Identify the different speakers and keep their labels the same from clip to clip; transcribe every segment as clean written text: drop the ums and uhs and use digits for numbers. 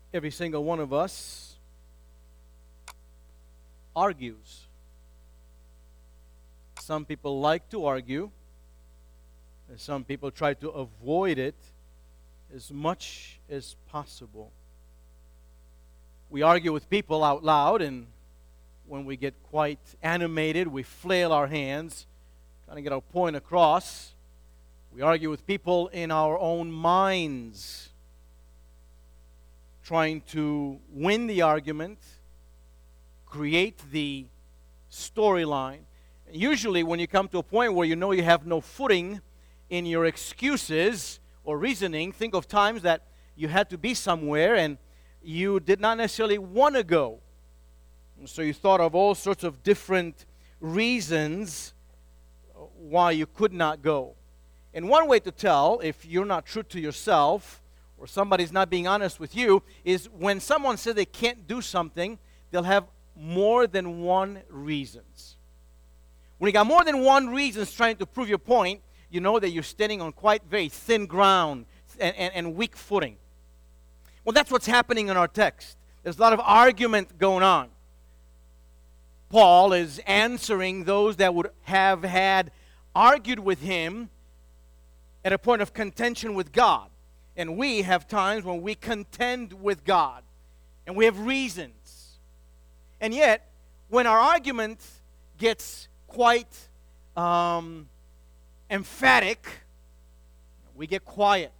Speaker 1: Every single one of us argues. Some people like to argue, and some people try to avoid it as much as possible. We argue with people out loud, and when we get quite animated, we flail our hands, trying to get our point across. We argue with people in our own minds, trying to win the argument, create the storyline. Usually, when you come to a point where you know you have no footing in your excuses or reasoning, think of times that you had to be somewhere and you did not necessarily want to go. So you thought of all sorts of different reasons why you could not go. And one way to tell if you're not true to yourself or somebody's not being honest with you is when someone says they can't do something, they'll have more than one reasons. When you got more than one reasons trying to prove your point, you know that you're standing on quite very thin ground and weak footing. Well, that's what's happening in our text. There's a lot of argument going on. Paul is answering those that would have had argued with him at a point of contention with God. And we have times when we contend with God. And we have reasons. And yet, when our argument gets quite emphatic, we get quiet.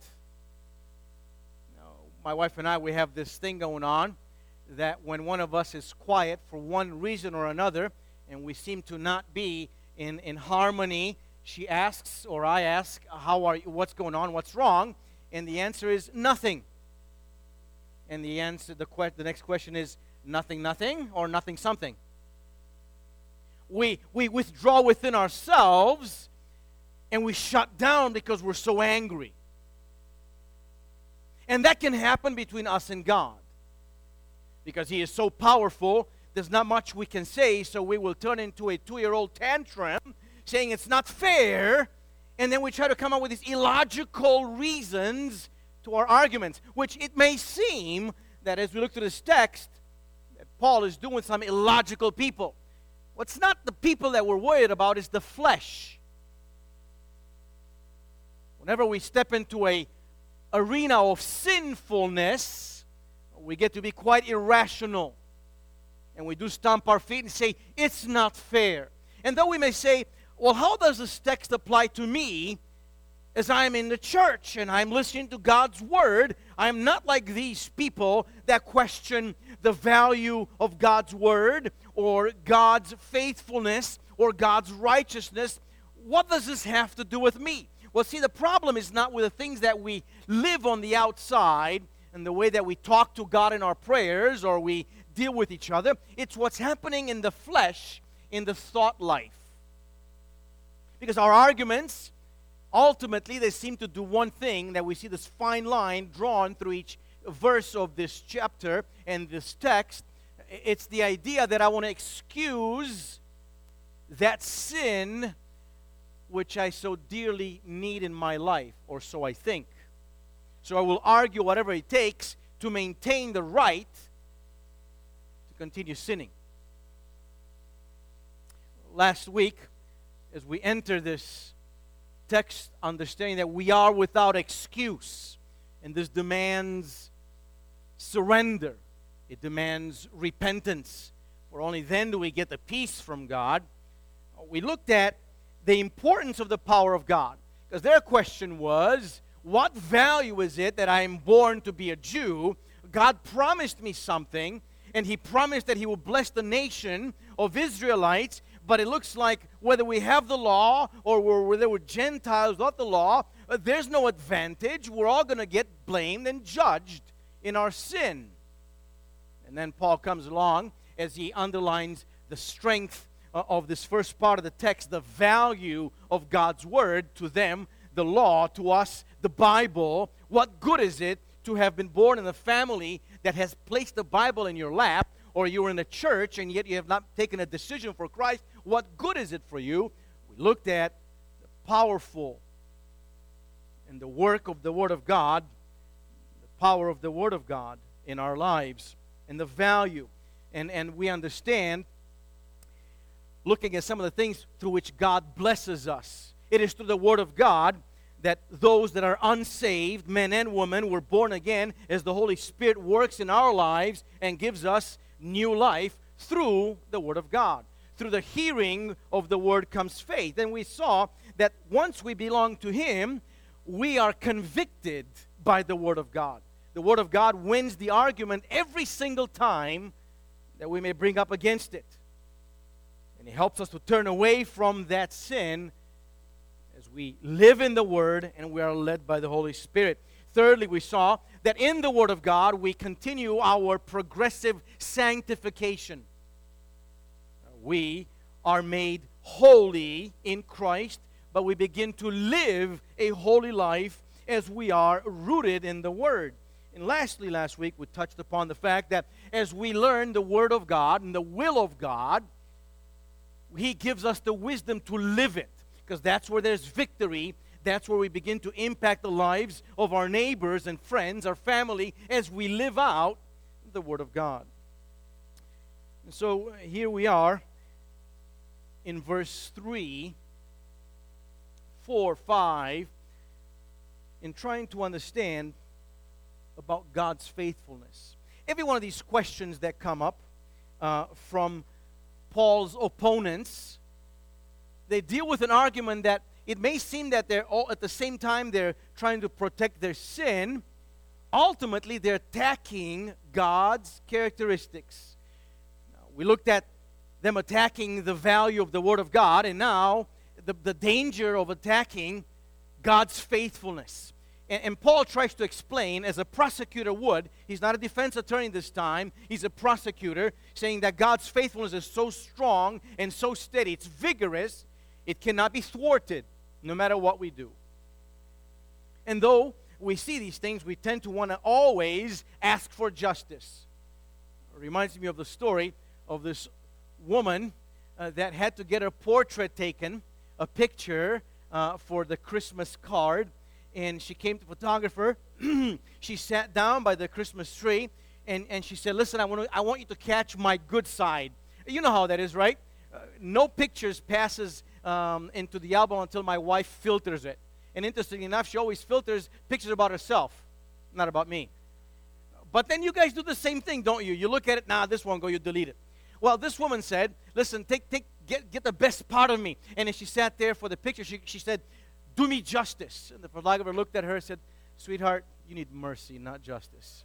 Speaker 1: My wife and I, we have this thing going on that when one of us is quiet for one reason or another, and we seem to not be in harmony, she asks or I ask, "How are you? What's going on? What's wrong?" And the answer is nothing. And the next question is nothing, nothing, or nothing, something. We withdraw within ourselves and we shut down because we're so angry. And that can happen between us and God. Because He is so powerful, there's not much we can say, so we will turn into a 2-year-old tantrum, saying it's not fair, and then we try to come up with these illogical reasons to our arguments, which it may seem that as we look to this text, that Paul is doing some illogical people. What's not the people that we're worried about is the flesh. Whenever we step into a arena of sinfulness, we get to be quite irrational. And we do stomp our feet and say, it's not fair. And though we may say, well, how does this text apply to me as I'm in the church and I'm listening to God's Word? I'm not like these people that question the value of God's Word or God's faithfulness or God's righteousness. What does this have to do with me? Well, see, the problem is not with the things that we live on the outside and the way that we talk to God in our prayers or we deal with each other. It's what's happening in the flesh, in the thought life. Because our arguments, ultimately, they seem to do one thing, that we see this fine line drawn through each verse of this chapter and this text. It's the idea that I want to excuse that sin which I so dearly need in my life, or so I think. So I will argue whatever it takes to maintain the right to continue sinning. Last week, as we enter this text, understanding that we are without excuse, and this demands surrender. It demands repentance, for only then do we get the peace from God. We looked at the importance of the power of God. Because their question was, what value is it that I am born to be a Jew? God promised me something, and He promised that He will bless the nation of Israelites, but it looks like whether we have the law or whether we're Gentiles without the law, there's no advantage. We're all going to get blamed and judged in our sin. And then Paul comes along as he underlines the strength of this first part of the text, the value of God's Word to them, the law, to us, the Bible. What good is it to have been born in a family that has placed the Bible in your lap, or you're in a church and yet you have not taken a decision for Christ? What good is it for you? We looked at the powerful and the work of the Word of God, the power of the Word of God in our lives and the value. And we understand, looking at some of the things through which God blesses us. It is through the Word of God that those that are unsaved, men and women, were born again as the Holy Spirit works in our lives and gives us new life through the Word of God. Through the hearing of the Word comes faith. And we saw that once we belong to Him, we are convicted by the Word of God. The Word of God wins the argument every single time that we may bring up against it. And He helps us to turn away from that sin as we live in the Word and we are led by the Holy Spirit. Thirdly, we saw that in the Word of God we continue our progressive sanctification. We are made holy in Christ, but we begin to live a holy life as we are rooted in the Word. And lastly, last week we touched upon the fact that as we learn the Word of God and the will of God, He gives us the wisdom to live it, because that's where there's victory. That's where we begin to impact the lives of our neighbors and friends, our family, as we live out the Word of God. And so here we are in verse 3, 4, 5, in trying to understand about God's faithfulness. Every one of these questions that come up from Paul's opponents, they deal with an argument that it may seem that they're all at the same time they're trying to protect their sin. Ultimately, they're attacking God's characteristics. Now, we looked at them attacking the value of the Word of God, and now the danger of attacking God's faithfulness. And Paul tries to explain, as a prosecutor would. He's not a defense attorney this time. He's a prosecutor, saying that God's faithfulness is so strong and so steady. It's vigorous. It cannot be thwarted, no matter what we do. And though we see these things, we tend to want to always ask for justice. It reminds me of the story of this woman that had to get her portrait taken, a picture for the Christmas card. And she came to the photographer. She sat down by the Christmas tree, and she said, "Listen, I want you to catch my good side." You know how that is, right? No pictures passes into the album until my wife filters it. And interestingly enough, she always filters pictures about herself, not about me. But then you guys do the same thing, don't you? You look at it, this won't go, you delete it. Well, this woman said, "Listen, get the best part of me." And as she sat there for the picture, she said, "Do me justice." And the photographer looked at her and said, "Sweetheart, you need mercy, not justice."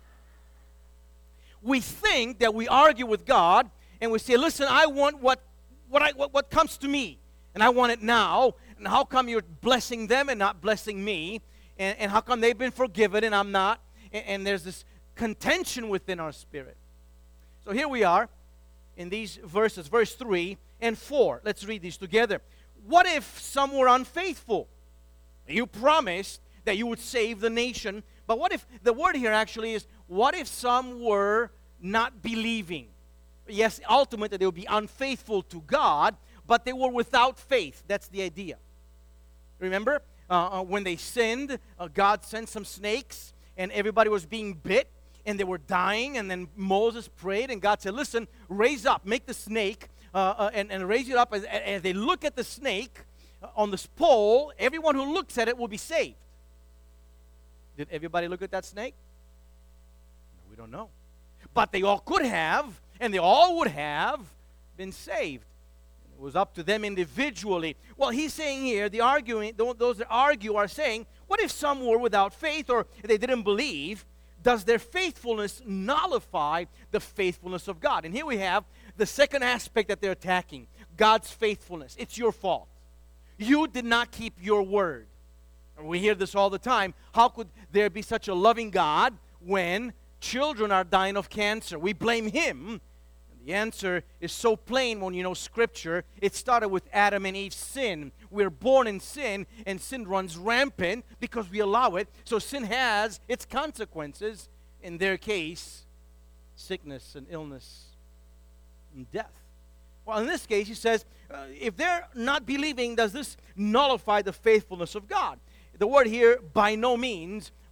Speaker 1: We think that we argue with God and we say, "Listen, I want what comes to me, and I want it now. And how come you're blessing them and not blessing me? And how come they've been forgiven and I'm not?" And there's this contention within our spirit. So here we are in these verses, verse 3 and 4. Let's read these together. What if some were unfaithful? You promised that you would save the nation. But what if, the word here actually is, what if some were not believing? Yes, ultimately they would be unfaithful to God, but they were without faith. That's the idea. Remember, when they sinned, God sent some snakes, and everybody was being bit, and they were dying, and then Moses prayed, and God said, "Listen, raise up, make the snake, and raise it up." As they look at the snake on this pole, everyone who looks at it will be saved. Did everybody look at that snake? No, we don't know. But they all could have, and they all would have been saved. It was up to them individually. Well, he's saying here, those that argue are saying, what if some were without faith, or they didn't believe? Does their faithfulness nullify the faithfulness of God? And here we have the second aspect that they're attacking, God's faithfulness. It's your fault. You did not keep your word. And we hear this all the time. How could there be such a loving God when children are dying of cancer? We blame Him. The answer is so plain when you know Scripture. It started with Adam and Eve's sin. We're born in sin, and sin runs rampant because we allow it. So sin has its consequences. In their case, sickness and illness and death. Well, in this case, he says, if they're not believing, does this nullify the faithfulness of God? The word here, by no means,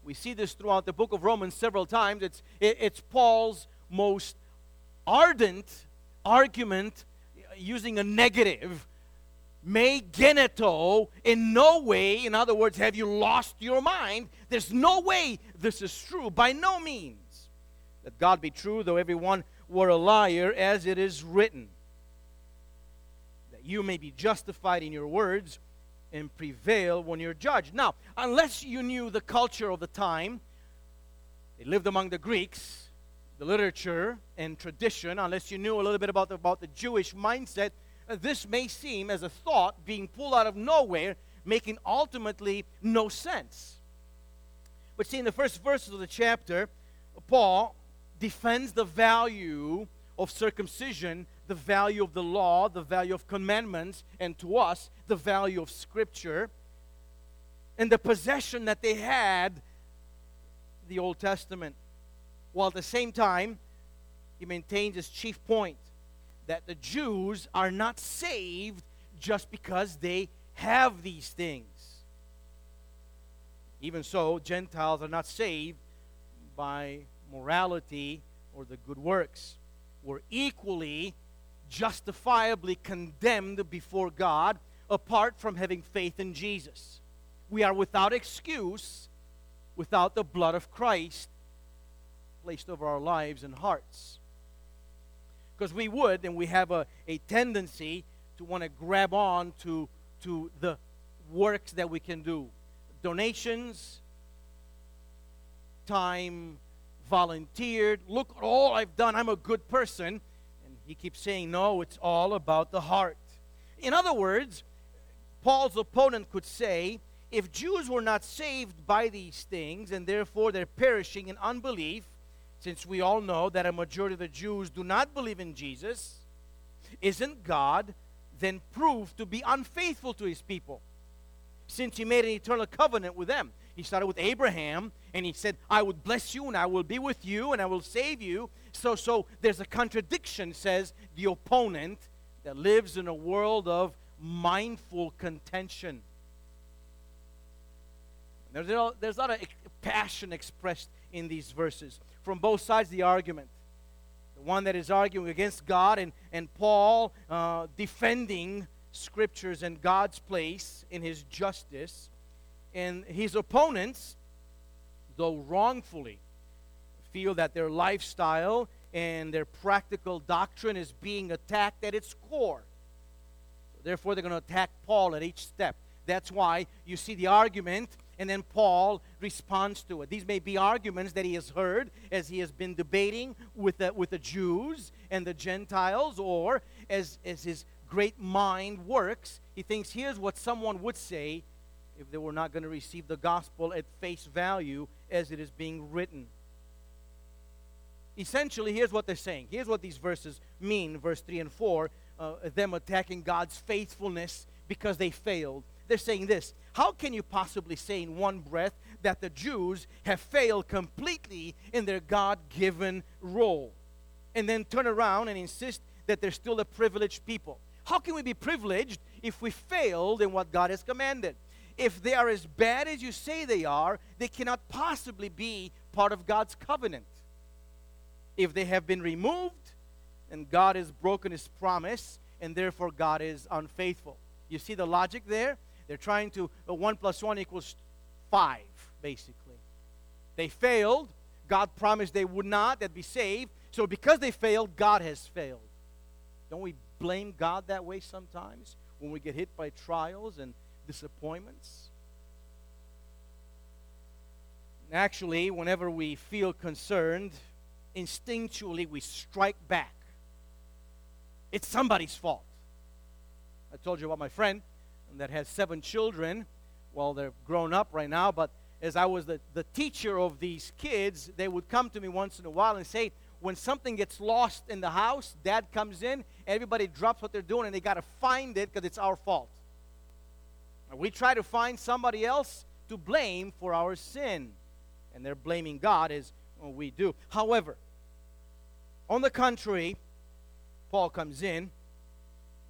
Speaker 1: We see this throughout the book of Romans several times. It's Paul's most ardent argument using a negative. Me geneto, in no way, in other words, have you lost your mind? There's no way this is true, by no means. That God be true, though everyone were a liar, as it is written. That you may be justified in your words and prevail when you're judged. Now, unless you knew the culture of the time, they lived among the Greeks, the literature and tradition, unless you knew a little bit about the Jewish mindset, this may seem as a thought being pulled out of nowhere, making ultimately no sense. But see, in the first verses of the chapter, Paul defends the value of circumcision, the value of the law, the value of commandments, and to us, the value of Scripture, and the possession that they had, the Old Testament. While at the same time, he maintains his chief point, that the Jews are not saved just because they have these things. Even so, Gentiles are not saved by morality or the good works. We're equally justifiably condemned before God apart from having faith in Jesus. We are without excuse without the blood of Christ placed over our lives and hearts. Because we would, and we have a tendency to want to grab on to the works that we can do. Donations, time volunteered, look at all I've done, I'm a good person. And he keeps saying, no, it's all about the heart. In other words, Paul's opponent could say, if Jews were not saved by these things, and therefore they're perishing in unbelief, since we all know that a majority of the Jews do not believe in Jesus, isn't God then proved to be unfaithful to his people? Since he made an eternal covenant with them. He started with Abraham, and he said, I would bless you, and I will be with you, and I will save you. So there's a contradiction, says the opponent, that lives in a world of mindful contention. There's a lot of passion expressed in these verses from both sides of the argument. The one that is arguing against God, and Paul defending Scriptures and God's place in his justice. And his opponents, though wrongfully, feel that their lifestyle and their practical doctrine is being attacked at its core. So therefore, they're going to attack Paul at each step. That's why you see the argument, and then Paul responds to it. These may be arguments that he has heard as he has been debating with the Jews and the Gentiles, or as his great mind works, he thinks here's what someone would say if they were not going to receive the gospel at face value as it is being written. Essentially, here's what they're saying. Here's what these verses mean, verse 3 and 4, them attacking God's faithfulness because they failed. They're saying this: how can you possibly say in one breath that the Jews have failed completely in their God-given role, and then turn around and insist that they're still a privileged people? How can we be privileged if we failed in what God has commanded? If they are as bad as you say they are, they cannot possibly be part of God's covenant. If they have been removed, and God has broken his promise, and therefore God is unfaithful. You see the logic there? They're trying to, 1 + 1 = 5, basically. They failed. God promised they would not, they'd be saved. So because they failed, God has failed. Don't we blame God that way sometimes when we get hit by trials and disappointments? Actually, whenever we feel concerned, instinctually we strike back. It's somebody's fault. I told you about my friend that has 7 children. Well, they're grown up right now, but as I was the teacher of these kids, they would come to me once in a while and say, when something gets lost in the house, Dad comes in, everybody drops what they're doing, and they got to find it because it's our fault. And we try to find somebody else to blame for our sin, and they're blaming God as we do. However, on the contrary, Paul comes in.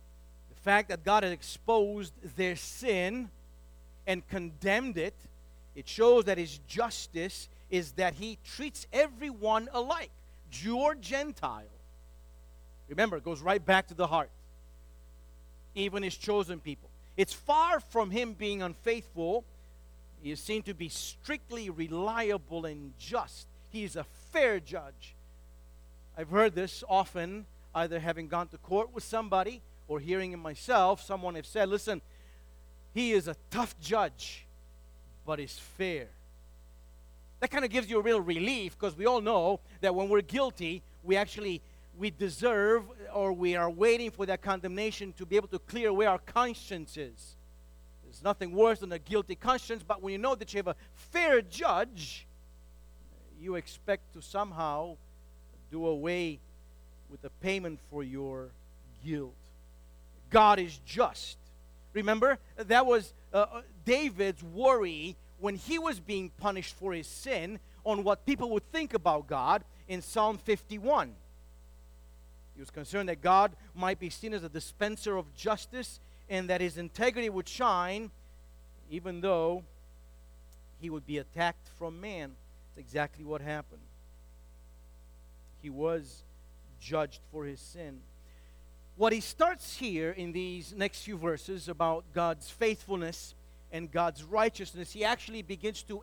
Speaker 1: The fact that God had exposed their sin and condemned it It shows that his justice is that he treats everyone alike, Jew or Gentile. Remember, it goes right back to the heart. Even his chosen people. It's far from him being unfaithful. He is seen to be strictly reliable and just. He is a fair judge. I've heard this often, either having gone to court with somebody or hearing it myself. Someone have said, listen, he is a tough judge, but is fair. That kind of gives you a real relief, because we all know that when we're guilty, we deserve, or we are waiting for that condemnation to be able to clear away our consciences. There's nothing worse than a guilty conscience, but when you know that you have a fair judge, you expect to somehow do away with the payment for your guilt. God is just. Remember, that was David's worry when he was being punished for his sin, on what people would think about God in Psalm 51. He was concerned that God might be seen as a dispenser of justice, and that his integrity would shine even though he would be attacked from man. That's exactly what happened. He was judged for his sin. What he starts here in these next few verses about God's faithfulness and God's righteousness, he actually begins to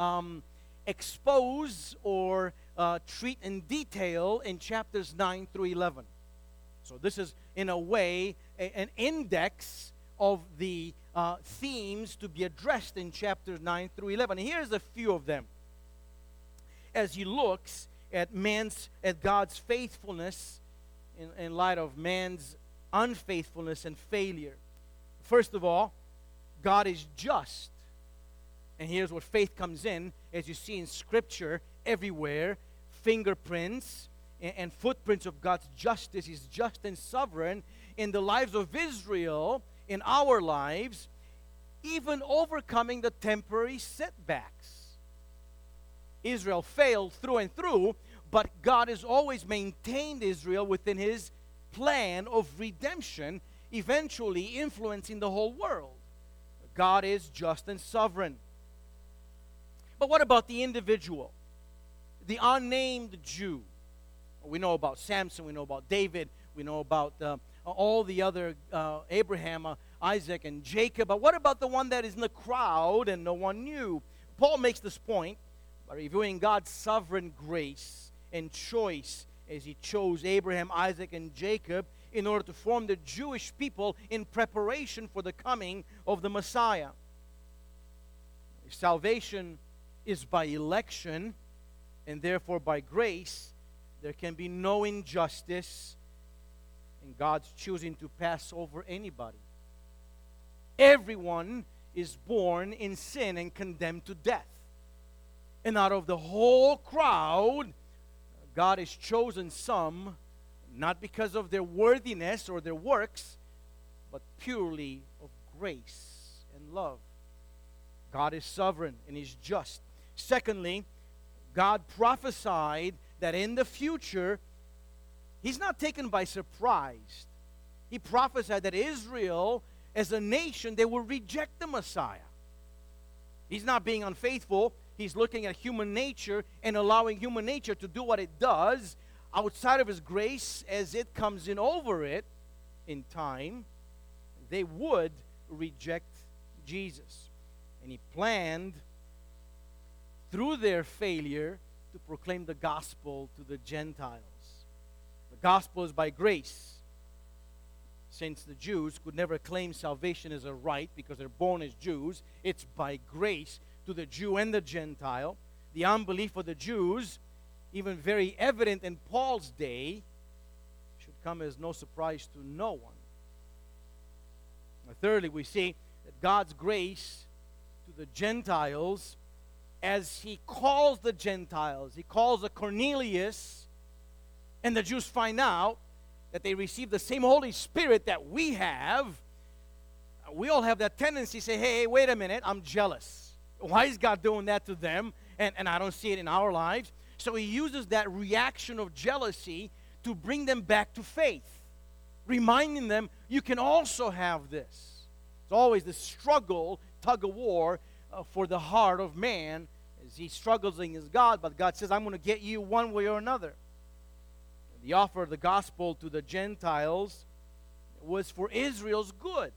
Speaker 1: expose or treat in detail in chapters 9 through 11. So this is, in a way, an index of the themes to be addressed in chapters 9 through 11. And here's a few of them. As he looks at God's faithfulness in light of man's unfaithfulness and failure. First of all, God is just. And here's where faith comes in, as you see in Scripture everywhere, fingerprints and footprints of God's justice. He's just and sovereign in the lives of Israel, in our lives, even overcoming the temporary setbacks. Israel failed through and through, but God has always maintained Israel within his plan of redemption, eventually influencing the whole world. God is just and sovereign. But what about the individual? The unnamed Jew. We know about Samson, we know about David, we know about all the other, Abraham, Isaac, and Jacob. But what about the one that is in the crowd and no one knew? Paul makes this point by reviewing God's sovereign grace and choice as he chose Abraham, Isaac, and Jacob in order to form the Jewish people in preparation for the coming of the Messiah. Salvation is by election, and therefore by grace. There can be no injustice in God's choosing to pass over anybody. Everyone is born in sin and condemned to death. And out of the whole crowd, God has chosen some, not because of their worthiness or their works, but purely of grace and love. God is sovereign and He's just. Secondly, God prophesied that in the future, He's not taken by surprise. He prophesied that Israel, as a nation, they will reject the Messiah. He's not being unfaithful. He's looking at human nature and allowing human nature to do what it does outside of His grace as it comes in over it in time. They would reject Jesus. And He planned through their failure to proclaim the gospel to the Gentiles. The gospel is by grace. Since the Jews could never claim salvation as a right because they're born as Jews, it's by grace to the Jew and the Gentile. The unbelief of the Jews, even very evident in Paul's day, should come as no surprise to no one. Thirdly, we see that God's grace to the Gentiles, as He calls the Gentiles, He calls a Cornelius, and the Jews find out that they receive the same Holy Spirit that we have. We all have that tendency to say, hey, wait a minute, I'm jealous. Why is God doing that to them? And I don't see it in our lives. So He uses that reaction of jealousy to bring them back to faith, reminding them, you can also have this. It's always the struggle, tug of war for the heart of man as he struggles against God, but God says, I'm going to get you one way or another. The offer of the gospel to the Gentiles was for Israel's good,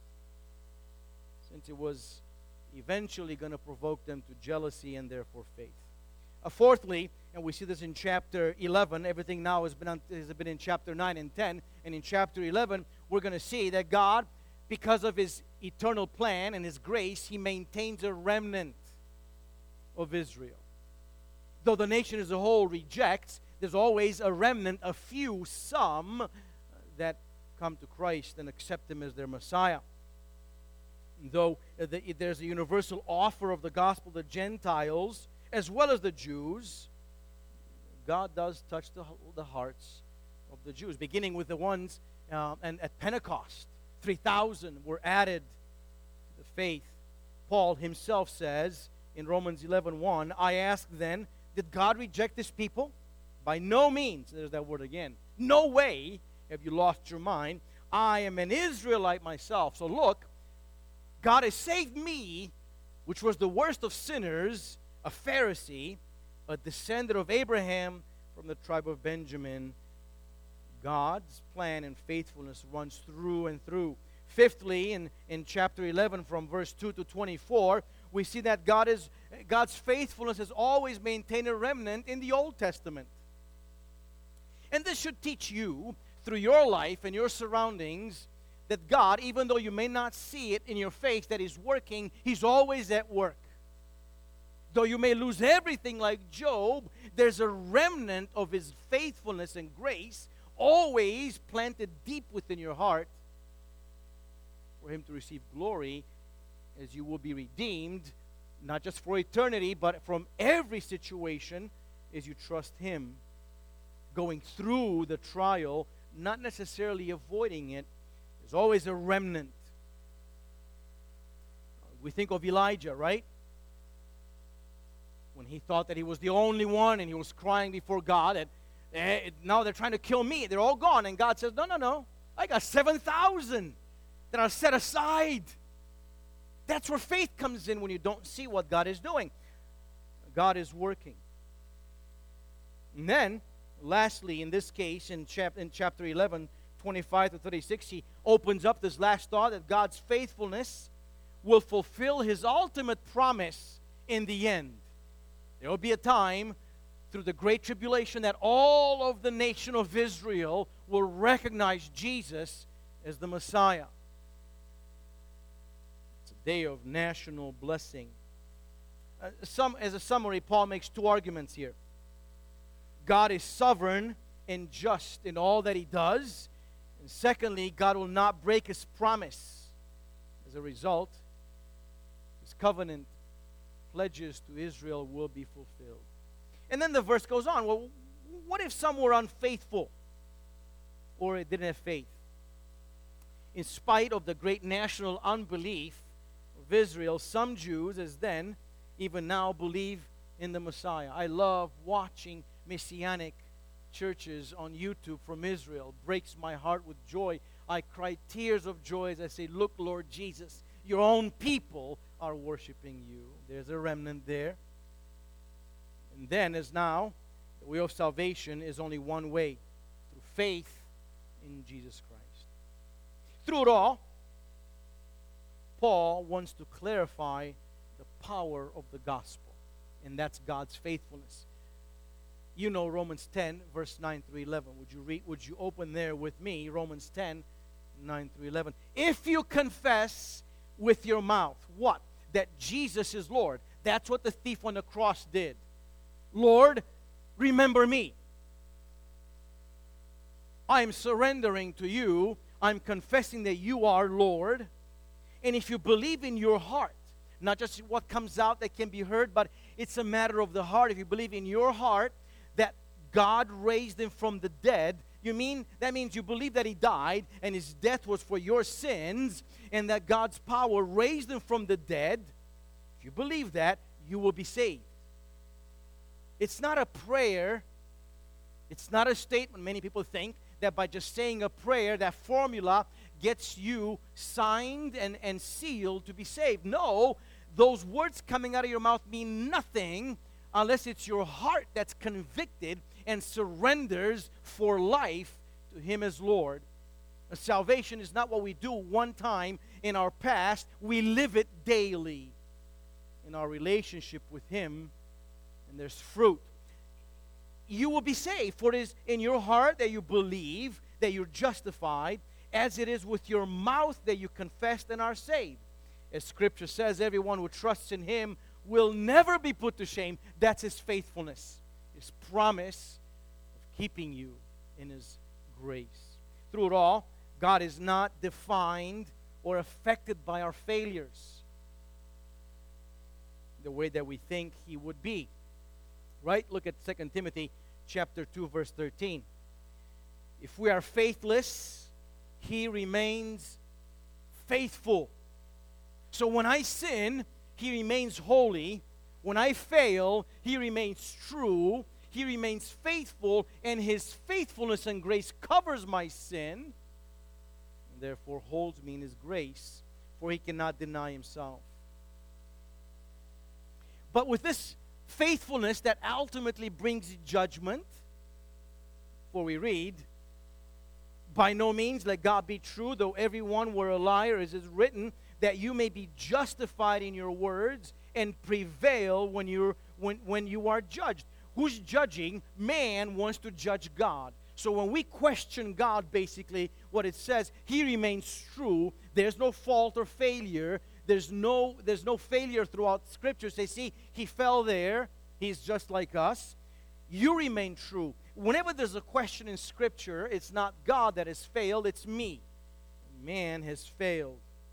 Speaker 1: since it was eventually going to provoke them to jealousy and therefore faith. Fourthly, and we see this in chapter 11, everything now has been in chapter 9 and 10, and in chapter 11, we're going to see that God, because of His eternal plan and His grace, He maintains a remnant of Israel. Though the nation as a whole rejects, there's always a remnant, a few, some, that come to Christ and accept Him as their Messiah. Though there's a universal offer of the gospel to Gentiles as well as the Jews, God does touch the hearts of the Jews, beginning with the ones and at Pentecost. 3,000 were added to the faith. Paul himself says in Romans 11:1, I ask then, did God reject His people? By no means, there's that word again. No way have you lost your mind. I am an Israelite myself. So look, God has saved me, which was the worst of sinners, a Pharisee, a descendant of Abraham from the tribe of Benjamin. God's plan and faithfulness runs through and through. Fifthly, in chapter 11, from verse 2 to 24, we see that God's faithfulness has always maintained a remnant in the Old Testament. And this should teach you, through your life and your surroundings, that God, even though you may not see it in your face that He's working, He's always at work. Though you may lose everything like Job, there's a remnant of His faithfulness and grace always planted deep within your heart for Him to receive glory as you will be redeemed, not just for eternity, but from every situation as you trust Him, going through the trial, not necessarily avoiding it. There's always a remnant. We think of Elijah, right? When he thought that he was the only one and he was crying before God, and now they're trying to kill me. They're all gone. And God says, no. I got 7,000 that are set aside. That's where faith comes in when you don't see what God is doing. God is working. And then, lastly, in this case, in chapter 11, 25 to 36, he opens up this last thought that God's faithfulness will fulfill His ultimate promise in the end. There will be a time through the Great Tribulation that all of the nation of Israel will recognize Jesus as the Messiah. It's a day of national blessing. As a summary, Paul makes two arguments here. God is sovereign and just in all that He does. And secondly, God will not break His promise. As a result, His covenant pledges to Israel will be fulfilled. And then the verse goes on. Well, what if some were unfaithful or didn't have faith? In spite of the great national unbelief of Israel, some Jews, as then, even now, believe in the Messiah. I love watching Messianic churches on YouTube from Israel. Breaks my heart with joy. I cry tears of joy as I say, look, Lord Jesus, your own people are worshiping you. There's a remnant there. And then, as now, the way of salvation is only one way, through faith in Jesus Christ. Through it all, Paul wants to clarify the power of the gospel, and that's God's faithfulness. You know Romans 10, verse 9 through 11. Would you open there with me, Romans 10, 9 through 11. If you confess with your mouth, what? That Jesus is Lord. That's what the thief on the cross did. Lord, remember me. I'm surrendering to you. I'm confessing that you are Lord. And if you believe in your heart, not just what comes out that can be heard, but it's a matter of the heart. If you believe in your heart that God raised Him from the dead, that means you believe that He died and His death was for your sins, and that God's power raised Him from the dead. If you believe that, you will be saved. It's not a prayer. It's not a statement. Many people think that by just saying a prayer, that formula gets you signed and sealed to be saved. No, those words coming out of your mouth mean nothing unless it's your heart that's convicted and surrenders for life to Him as Lord. Salvation is not what we do one time in our past. We live it daily in our relationship with Him, and there's fruit. You will be saved, for it is in your heart that you believe that you're justified, as it is with your mouth that you confess and are saved. As Scripture says, everyone who trusts in Him will never be put to shame. That's His faithfulness, His promise of keeping you in His grace. Through it all, God is not defined or affected by our failures the way that we think He would be. Right? Look at 2 Timothy chapter 2, verse 13. If we are faithless, He remains faithful. So when I sin, He remains holy. When I fail, He remains true. He remains faithful, and His faithfulness and grace covers my sin, and therefore holds me in His grace, for He cannot deny Himself. But with this faithfulness that ultimately brings judgment, for we read, by no means let God be true, though everyone were a liar, as is written, that you may be justified in your words and prevail when you are judged. Who's judging? Man wants to judge God. So when we question God, basically, what it says, He remains true. There's no fault or failure. There's no failure throughout Scripture. Say, see, he fell there. He's just like us. You remain true. Whenever there's a question in Scripture, it's not God that has failed, it's me. Man has failed.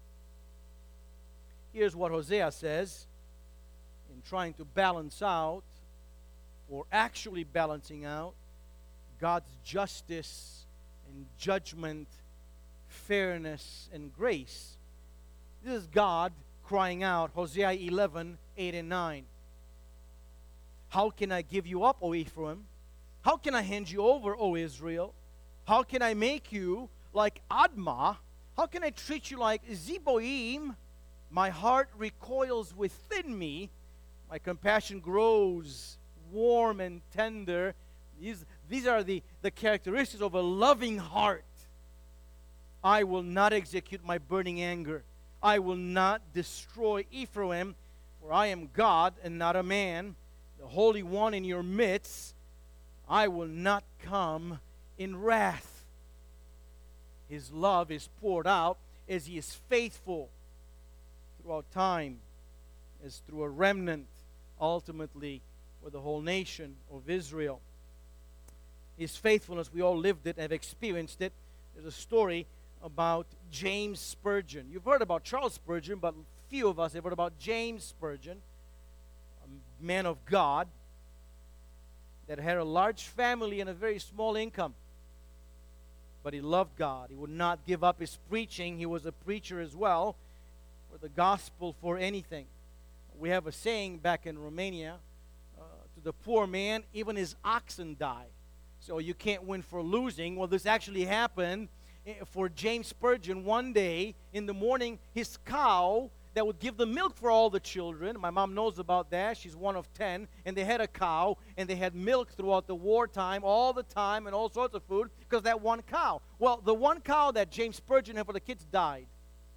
Speaker 1: Here's what Hosea says in trying to balance out, or actually balancing out, God's justice and judgment, fairness and grace. This is God crying out, Hosea 11, 8 and 9. How can I give you up, O Ephraim? How can I hand you over, O Israel? How can I make you like Admah? How can I treat you like Zeboim? My heart recoils within me. My compassion grows warm and tender. These are the characteristics of a loving heart. I will not execute my burning anger. I will not destroy Ephraim, for I am God and not a man, the Holy One in your midst. I will not come in wrath. His love is poured out as He is faithful throughout time, as through a remnant, ultimately, for the whole nation of Israel. His faithfulness, we all lived it and have experienced it. There's a story about James Spurgeon. You've heard about Charles Spurgeon, but few of us have heard about James Spurgeon, a man of God that had a large family and a very small income. But he loved God. He would not give up his preaching. He was a preacher as well for the gospel, for anything. We have a saying back in Romania, to the poor man, even his oxen die. So you can't win for losing. Well, this actually happened for James Spurgeon. One day in the morning, his cow that would give the milk for all the children. My mom knows about that. She's one of 10. And they had a cow, and they had milk throughout the wartime, all the time, and all sorts of food, because that one cow. Well, the one cow that James Spurgeon had for the kids died.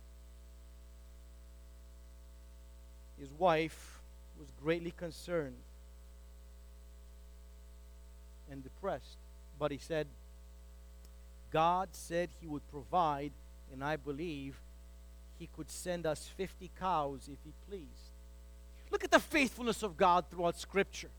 Speaker 1: His wife was greatly concerned and depressed. But he said, God said He would provide, and I believe He could send us 50 cows if He pleased. Look at the faithfulness of God throughout Scripture.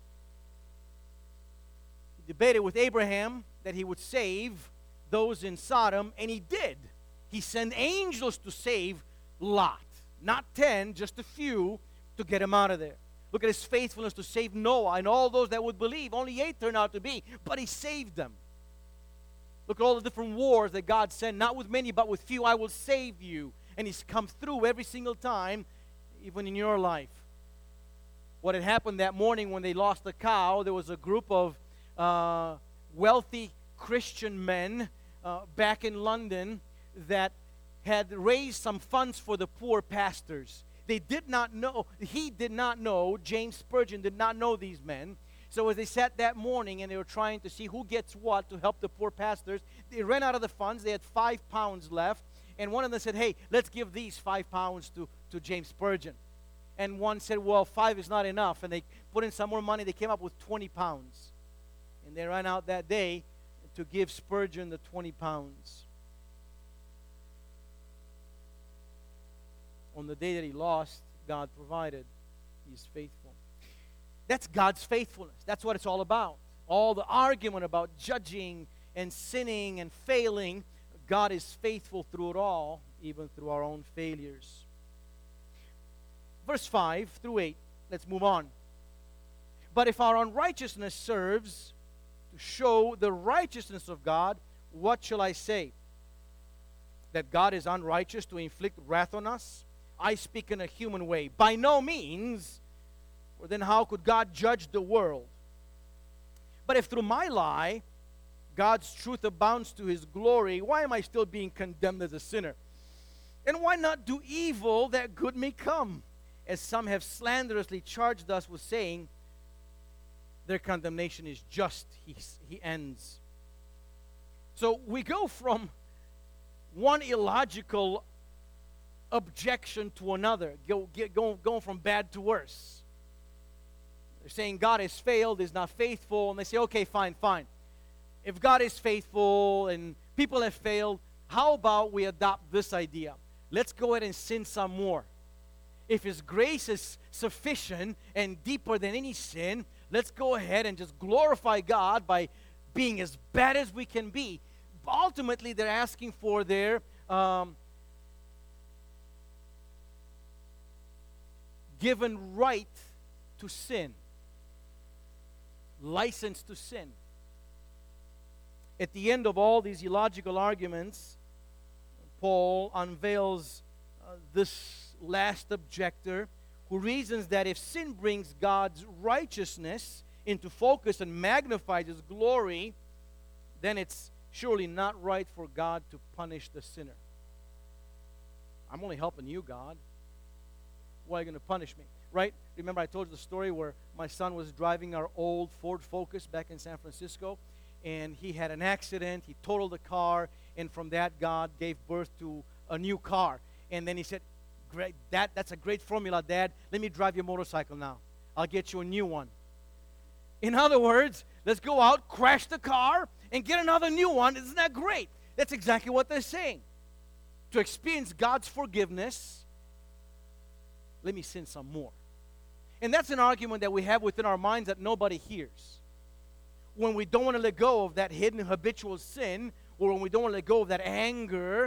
Speaker 1: He debated with Abraham that He would save those in Sodom, and He did. He sent angels to save Lot. Not 10, just a few, to get him out of there. Look at His faithfulness to save Noah and all those that would believe. Only 8 turned out to be, but He saved them. Look at all the different wars that God sent, not with many, but with few. I will save you. And He's come through every single time, even in your life. What had happened that morning when they lost the cow, there was a group of wealthy Christian men back in London that had raised some funds for the poor pastors. They did not know, he did not know, James Spurgeon did not know these men. So as they sat that morning and they were trying to see who gets what to help the poor pastors, they ran out of the funds. They had 5 pounds left. And one of them said, hey, let's give these 5 pounds to James Spurgeon. And one said, well, 5 is not enough. And they put in some more money. They came up with 20 pounds. And they ran out that day to give Spurgeon the 20 pounds. On the day that he lost, God provided. He's faithful. That's God's faithfulness. That's what it's all about. All the argument about judging and sinning and failing, God is faithful through it all, even through our own failures. Verse 5 through 8. Let's move on. But if our unrighteousness serves to show the righteousness of God, what shall I say? That God is unrighteous to inflict wrath on us? I speak in a human way. By no means. Or then how could God judge the world? But if through my lie God's truth abounds to His glory, why am I still being condemned as a sinner? And why not do evil that good may come? As some have slanderously charged us with saying, their condemnation is just, he ends. So we go from one illogical objection to another, going from bad to worse. They're saying God has failed, is not faithful, and they say, okay, fine. If God is faithful and people have failed, how about we adopt this idea? Let's go ahead and sin some more. If His grace is sufficient and deeper than any sin, let's go ahead and just glorify God by being as bad as we can be. Ultimately, they're asking for their given right to sin, license to sin. At the end of all these illogical arguments, Paul unveils this last objector who reasons that if sin brings God's righteousness into focus and magnifies His glory, then it's surely not right for God to punish the sinner. I'm only helping you, God. Why are you going to punish me? Right? Remember I told you the story where my son was driving our old Ford Focus back in San Francisco, and he had an accident. He totaled the car, and from that, God gave birth to a new car. And then he said, great, that's a great formula, Dad. Let me drive your motorcycle now. I'll get you a new one. In other words, let's go out, crash the car, and get another new one. Isn't that great? That's exactly what they're saying. To experience God's forgiveness, let me sin some more. And that's an argument that we have within our minds that nobody hears. When we don't want to let go of that hidden habitual sin, or when we don't want to let go of that anger,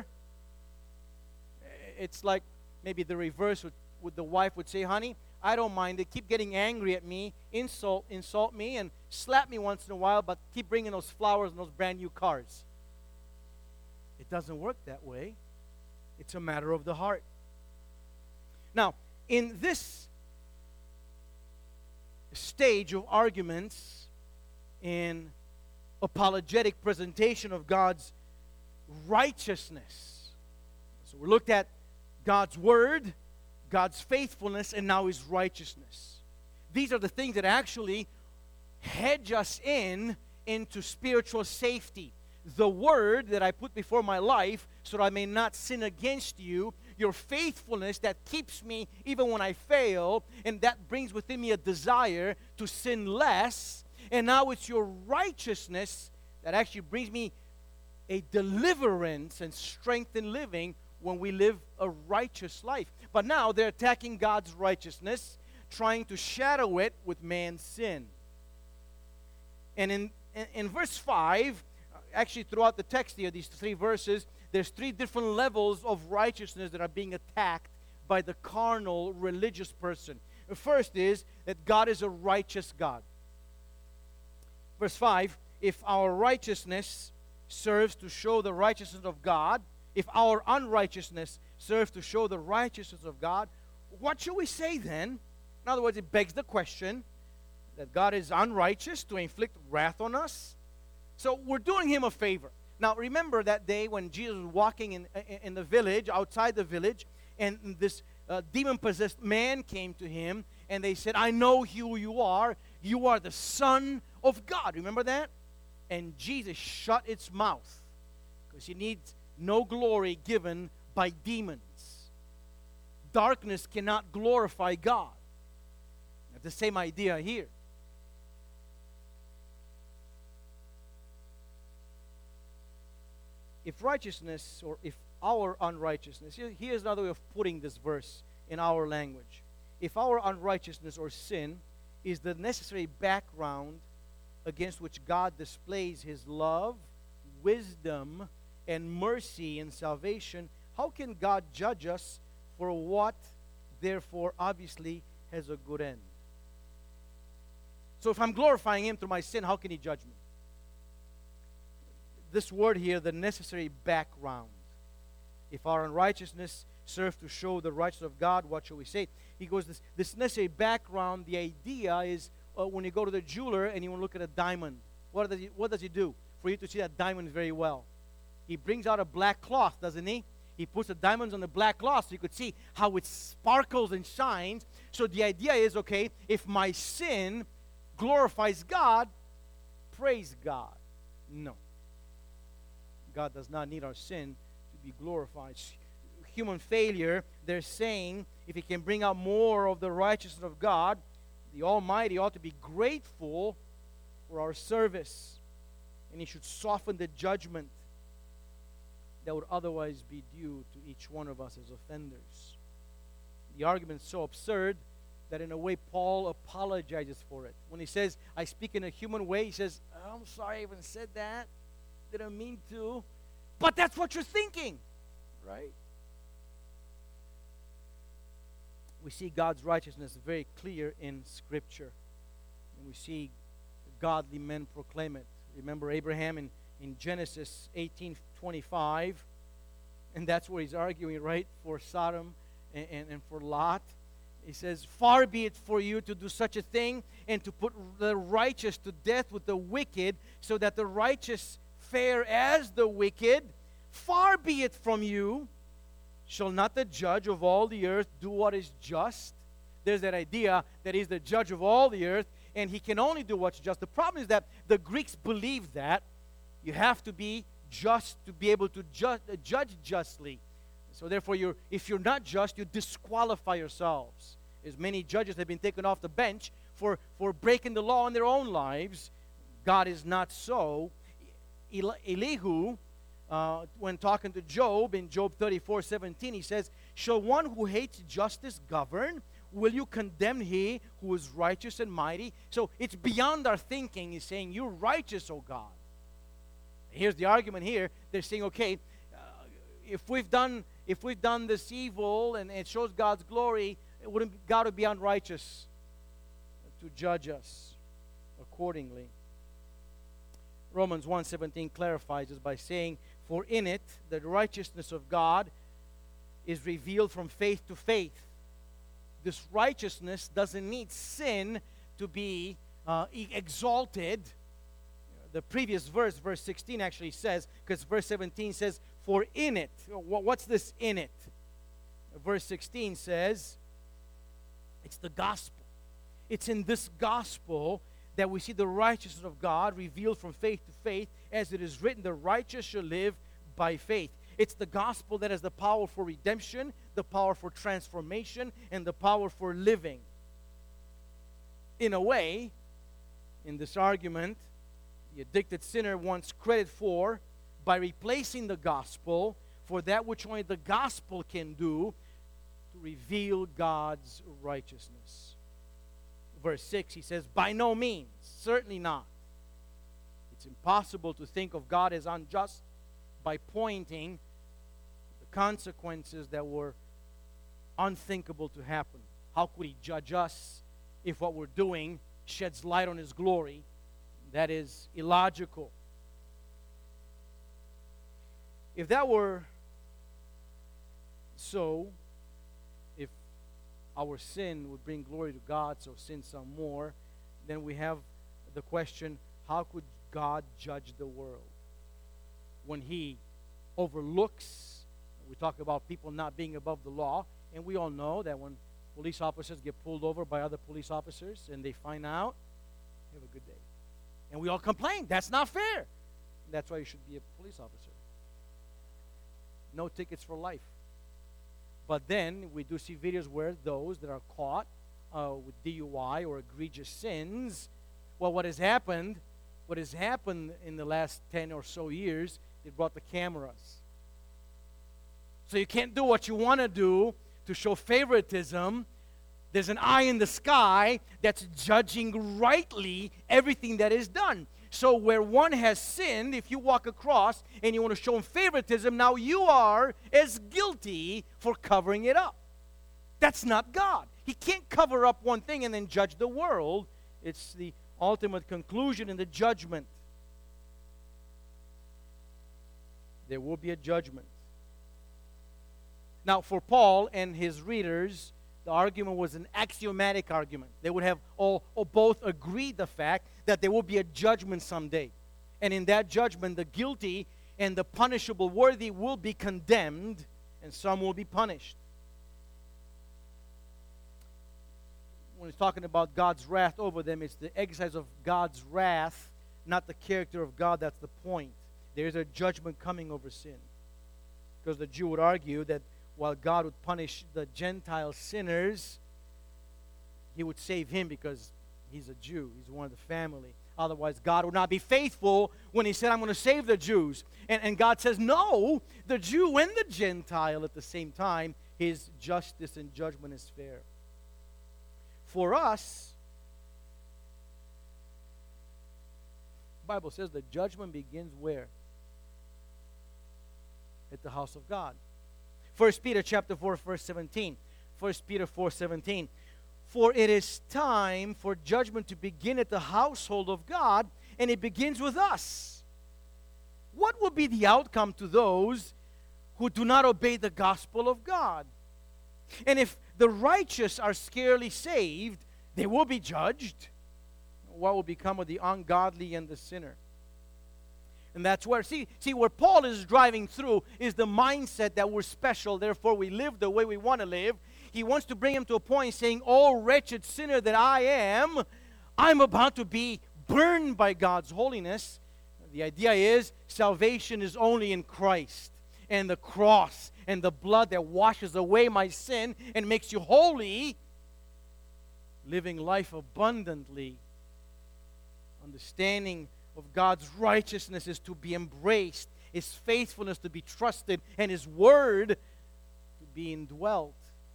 Speaker 1: it's like maybe the reverse with the wife would say, honey, I don't mind. They keep getting angry at me, insult me, and slap me once in a while, but keep bringing those flowers and those brand new cars. It doesn't work that way. It's a matter of the heart. Now, in this stage of arguments in apologetic presentation of God's righteousness, so we looked at God's word, God's faithfulness, and now His righteousness. These are the things that actually hedge us into spiritual safety. The word that I put before my life so that I may not sin against you, your faithfulness that keeps me even when I fail, and that brings within me a desire to sin less. And now it's your righteousness that actually brings me a deliverance and strength in living when we live a righteous life. But now they're attacking God's righteousness, trying to shadow it with man's sin. And in verse 5, actually throughout the text here, these 3 verses, there's 3 different levels of righteousness that are being attacked by the carnal religious person. The first is that God is a righteous God. Verse 5, if our righteousness serves to show the righteousness of God, if our unrighteousness serves to show the righteousness of God, what should we say then? In other words, it begs the question that God is unrighteous to inflict wrath on us. So we're doing Him a favor. Now remember that day when Jesus was walking in the village, outside the village, and this demon-possessed man came to him, and they said, I know who you are. You are the Son of God. Remember that? And Jesus shut its mouth because he needs no glory given by demons. Darkness cannot glorify God. That's the same idea here. If righteousness, or if our unrighteousness, here's another way of putting this verse in our language. If our unrighteousness or sin is the necessary background against which God displays his love, wisdom, and mercy in salvation, how can God judge us for what, therefore, obviously has a good end? So if I'm glorifying him through my sin, how can he judge me? This word here, the necessary background. If our unrighteousness serves to show the righteousness of God, what shall we say? He goes, this necessary background, the idea is when you go to the jeweler and you want to look at a diamond, what does he do for you to see that diamond very well? He brings out a black cloth, doesn't he? He puts the diamonds on the black cloth so you could see how it sparkles and shines. So the idea is, okay, if my sin glorifies God, praise God. No. God does not need our sin to be glorified. Human failure, they're saying, if he can bring out more of the righteousness of God, the Almighty ought to be grateful for our service. And he should soften the judgment that would otherwise be due to each one of us as offenders. The argument is so absurd that in a way Paul apologizes for it. When he says, I speak in a human way, he says, I'm sorry I even said that. Didn't mean to. But that's what you're thinking, right? We see God's righteousness very clear in Scripture. And we see godly men proclaim it. Remember Abraham in Genesis 18:25, and that's where he's arguing, right, for Sodom and for Lot. He says, far be it for you to do such a thing and to put the righteous to death with the wicked, so that the righteous fare as the wicked. Far be it from you. Shall not the judge of all the earth do what is just? There's that idea that he's the judge of all the earth, and he can only do what's just. The problem is that the Greeks believe that you have to be just to be able to judge justly. So therefore, if you're not just, you disqualify yourselves. As many judges have been taken off the bench for breaking the law in their own lives. God is not so. Elihu, when talking to Job, in Job 34:17, he says, shall one who hates justice govern? Will you condemn he who is righteous and mighty? So it's beyond our thinking. He's saying, you're righteous, O God. Here's the argument here. They're saying, okay, if we've done this evil and it shows God's glory, wouldn't God be unrighteous to judge us accordingly? Romans 1:17 clarifies this by saying, for in it the righteousness of God is revealed from faith to faith. This righteousness doesn't need sin to be exalted. The previous verse, verse 16 actually says, because verse 17 says, for in it. What's this in it? Verse 16 says, it's the gospel. It's in this gospel that we see the righteousness of God revealed from faith to faith, as it is written, the righteous shall live by faith. It's the gospel that has the power for redemption, the power for transformation, and the power for living. In a way, in this argument, the addicted sinner wants credit for by replacing the gospel for that which only the gospel can do, to reveal God's righteousness. Verse 6, he says, by no means, certainly not. It's impossible to think of God as unjust by pointing to the consequences that were unthinkable to happen. How could he judge us if what we're doing sheds light on his glory? That is illogical. If that were so, if our sin would bring glory to God, so sin some more, then we have the question, how could God judge the world when he overlooks, we talk about people not being above the law, And we all know that when police officers get pulled over by other police officers and they find out, have a good day. And we all complain. That's not fair. That's why you should be a police officer. No tickets for life. But then we do see videos where those that are caught with DUI or egregious sins, well, what has happened in the last 10 or so years, they brought the cameras. So you can't do what you want to do to show favoritism. There's an eye in the sky that's judging rightly everything that is done. So where one has sinned, if you walk across and you want to show him favoritism, now you are as guilty for covering it up. That's not God. He can't cover up one thing and then judge the world. It's the ultimate conclusion in the judgment. There will be a judgment. Now, for Paul and his readers, the argument was an axiomatic argument. They would have all both agreed the fact that there will be a judgment someday. And in that judgment, the guilty and the punishable worthy will be condemned, and some will be punished. When he's talking about God's wrath over them, it's the exercise of God's wrath, not the character of God. That's the point. There is a judgment coming over sin. Because the Jew would argue that while God would punish the Gentile sinners, He would save him because he's a Jew. He's one of the family. Otherwise, God would not be faithful when He said, I'm going to save the Jews. And God says, no, the Jew and the Gentile at the same time, His justice and judgment is fair. For us, the Bible says the judgment begins where? At the house of God. 1 Peter chapter 4, verse 17. 1 Peter 4:17. For it is time for judgment to begin at the household of God, and it begins with us. What will be the outcome to those who do not obey the gospel of God? And if the righteous are scarcely saved, they will be judged. What will become of the ungodly and the sinner? And that's where, see where Paul is driving through is the mindset that we're special, therefore we live the way we want to live. He wants to bring him to a point saying, oh, wretched sinner that I am, I'm about to be burned by God's holiness. The idea is salvation is only in Christ and the cross and the blood that washes away my sin and makes you holy, living life abundantly, understanding of God's righteousness is to be embraced, His faithfulness to be trusted, and His word to be indwelt.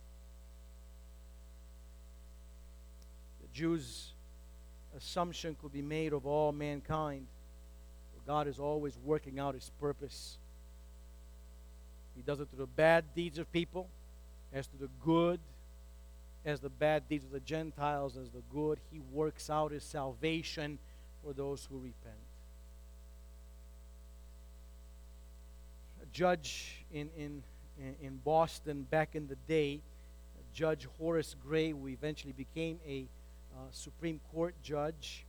Speaker 1: The Jews' assumption could be made of all mankind. God is always working out His purpose. He does it through the bad deeds of people, as to the good, as the bad deeds of the Gentiles, as the good. He works out His salvation for those who repent. A judge in Boston back in the day, Judge Horace Gray, who eventually became a Supreme Court judge,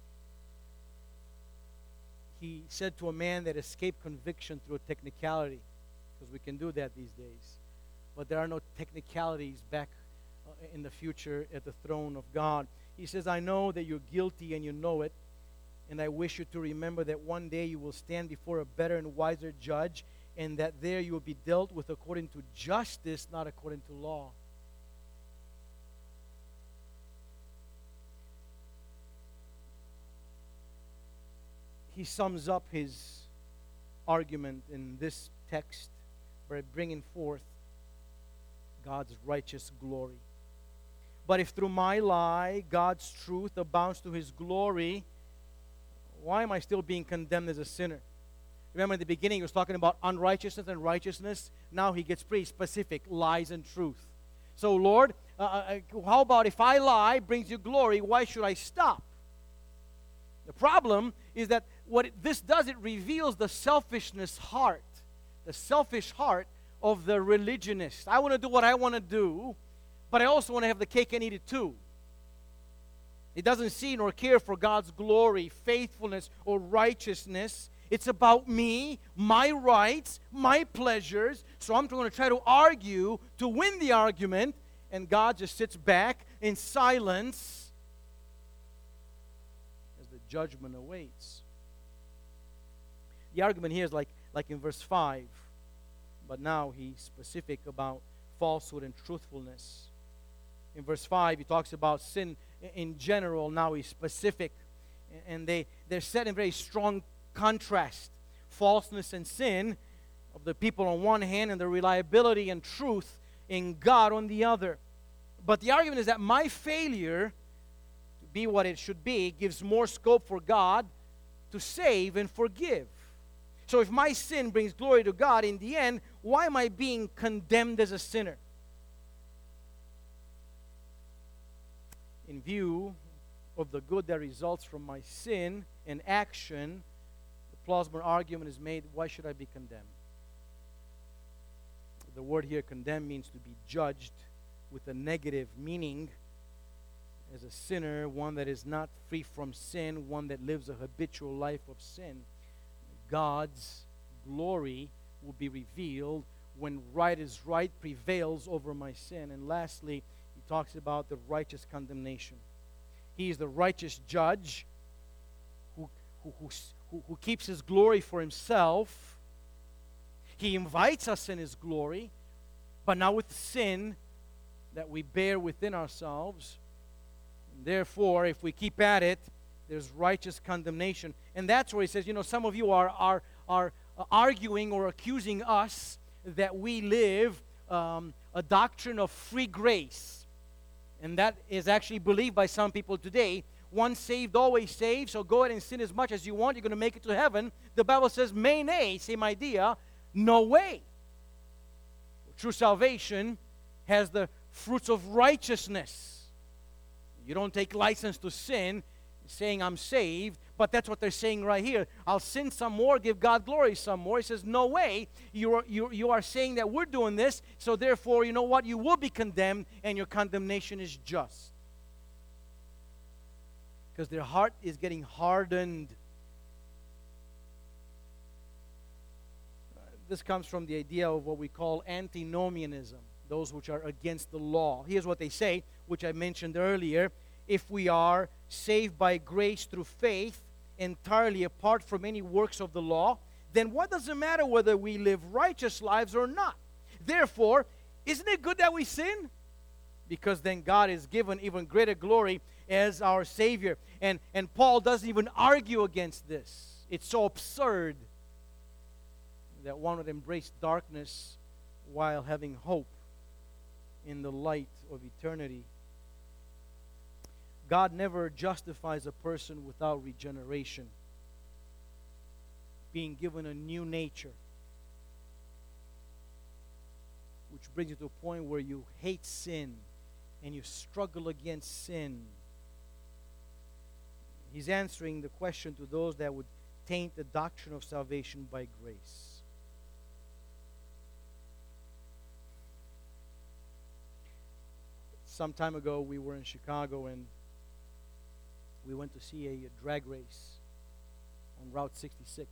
Speaker 1: he said to a man that escaped conviction through a technicality, because we can do that these days, but there are no technicalities back in the future at the throne of God. He says, I know that you're guilty and you know it, and I wish you to remember that one day you will stand before a better and wiser judge, and that there you will be dealt with according to justice, not according to law. He sums up his argument in this text by bringing forth God's righteous glory. But if through my lie God's truth abounds to His glory, why am I still being condemned as a sinner? Remember in the beginning he was talking about unrighteousness and righteousness. Now he gets pretty specific, lies and truth. So Lord, how about if I lie brings you glory, why should I stop? The problem is that this does, it reveals the selfish heart of the religionist. I want to do what I want to do, but I also want to have the cake and eat it too. It doesn't see nor care for God's glory, faithfulness, or righteousness. It's about me, my rights, my pleasures. So I'm going to try to argue to win the argument, and God just sits back in silence as the judgment awaits. The argument here is like in verse 5, but now he's specific about falsehood and truthfulness. In verse 5, he talks about sin in general. Now he's specific. And they're set in very strong contrast. Falseness and sin of the people on one hand, and the reliability and truth in God on the other. But the argument is that my failure to be what it should be gives more scope for God to save and forgive. So if my sin brings glory to God, in the end, why am I being condemned as a sinner? In view of the good that results from my sin and action, the plausible argument is made, why should I be condemned? The word here, condemn, means to be judged with a negative meaning. As a sinner, one that is not free from sin, one that lives a habitual life of sin. God's glory will be revealed when right is right prevails over my sin. And lastly, he talks about the righteous condemnation. He is the righteous judge who keeps his glory for himself. He invites us in his glory, but not with sin that we bear within ourselves. And therefore, if we keep at it, there's righteous condemnation. And that's where he says, some of you are arguing or accusing us that we live a doctrine of free grace. And that is actually believed by some people today. Once saved, always saved, so go ahead and sin as much as you want. You're going to make it to heaven. The Bible says, nay, same idea, no way. True salvation has the fruits of righteousness. You don't take license to sin, saying I'm saved, but that's what they're saying right here. I'll sin some more, give God glory some more. He says, no way. You are saying that we're doing this, so therefore, you know what? You will be condemned, and your condemnation is just. Because their heart is getting hardened. This comes from the idea of what we call antinomianism, those which are against the law. Here's what they say, which I mentioned earlier. If we are saved by grace through faith, entirely apart from any works of the law, then what does it matter whether we live righteous lives or not? Therefore, isn't it good that we sin? Because then God is given even greater glory as our Savior. And Paul doesn't even argue against this. It's so absurd that one would embrace darkness while having hope in the light of eternity. God never justifies a person without regeneration, being given a new nature, which brings you to a point where you hate sin and you struggle against sin. He's answering the question to those that would taint the doctrine of salvation by grace. Some time ago, we were in Chicago, and we went to see a drag race on Route 66.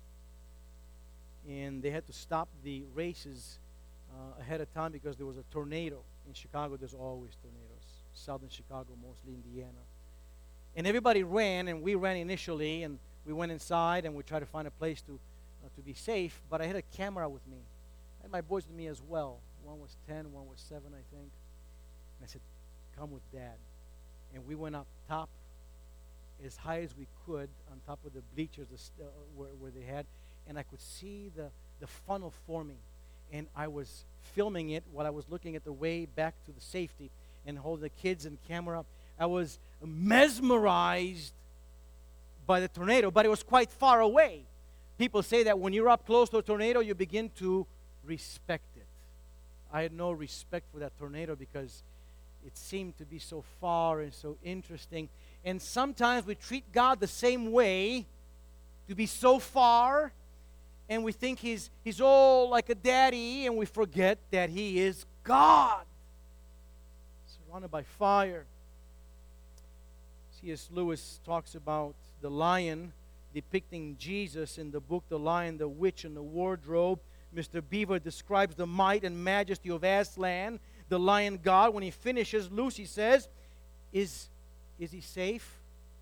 Speaker 1: And they had to stop the races ahead of time because there was a tornado. In Chicago, there's always tornadoes. Southern Chicago, mostly Indiana. And everybody ran, and we ran initially, and we went inside, and we tried to find a place to be safe. But I had a camera with me. I had my boys with me as well. One was 10, one was 7, I think. And I said, come with Dad. And we went up top as high as we could on top of the bleachers where they had. And I could see the funnel forming. And I was filming it while I was looking at the way back to the safety and holding the kids and camera. I was mesmerized by the tornado, but it was quite far away. People say that when you're up close to a tornado, you begin to respect it. I had no respect for that tornado because it seemed to be so far and so interesting. And sometimes we treat God the same way, to be so far, and we think he's all like a daddy, and we forget that he is God, surrounded by fire. C.S. Lewis talks about the lion depicting Jesus in the book The Lion, the Witch, and the Wardrobe. Mr. Beaver describes the might and majesty of Aslan, the lion god. When he finishes, Lucy says, Is he safe?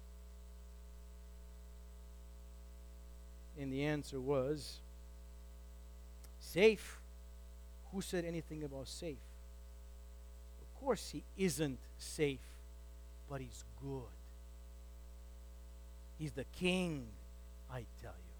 Speaker 1: And the answer was, safe? Who said anything about safe? Of course he isn't safe, but he's good. He's the king, I tell you.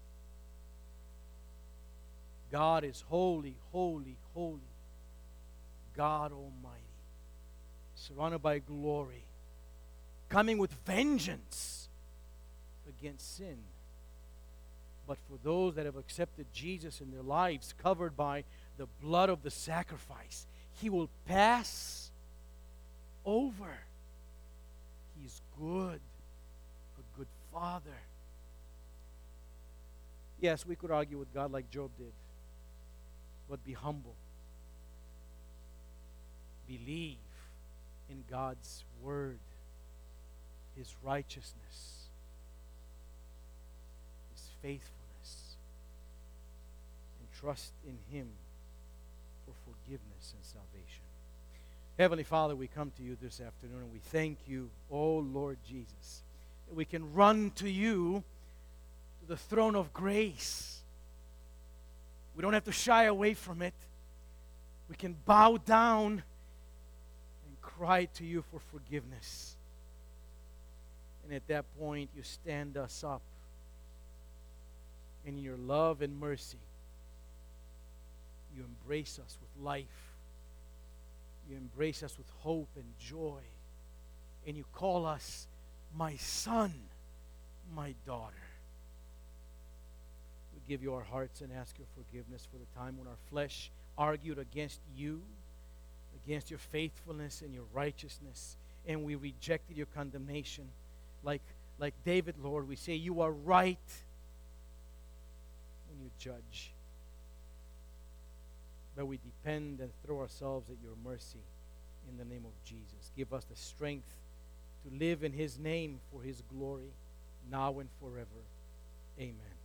Speaker 1: God is holy, holy, holy. God Almighty, surrounded by glory, coming with vengeance against sin. But for those that have accepted Jesus in their lives, covered by the blood of the sacrifice, He will pass over. He's good, a good Father. Yes, we could argue with God like Job did, but be humble. Believe in God's word, His righteousness, His faithfulness, and trust in Him for forgiveness and salvation. Heavenly Father, we come to you this afternoon and we thank you, oh Lord Jesus, that we can run to you, to the throne of grace. We don't have to shy away from it. We can bow down and cry to you for forgiveness. And at that point, you stand us up. And in your love and mercy, you embrace us with life. You embrace us with hope and joy. And you call us my son, my daughter. We give you our hearts and ask your forgiveness for the time when our flesh argued against you, against your faithfulness and your righteousness, and we rejected your condemnation. Like David, Lord, we say you are right when you judge. But we depend and throw ourselves at your mercy in the name of Jesus. Give us the strength to live in His name for His glory, now and forever. Amen.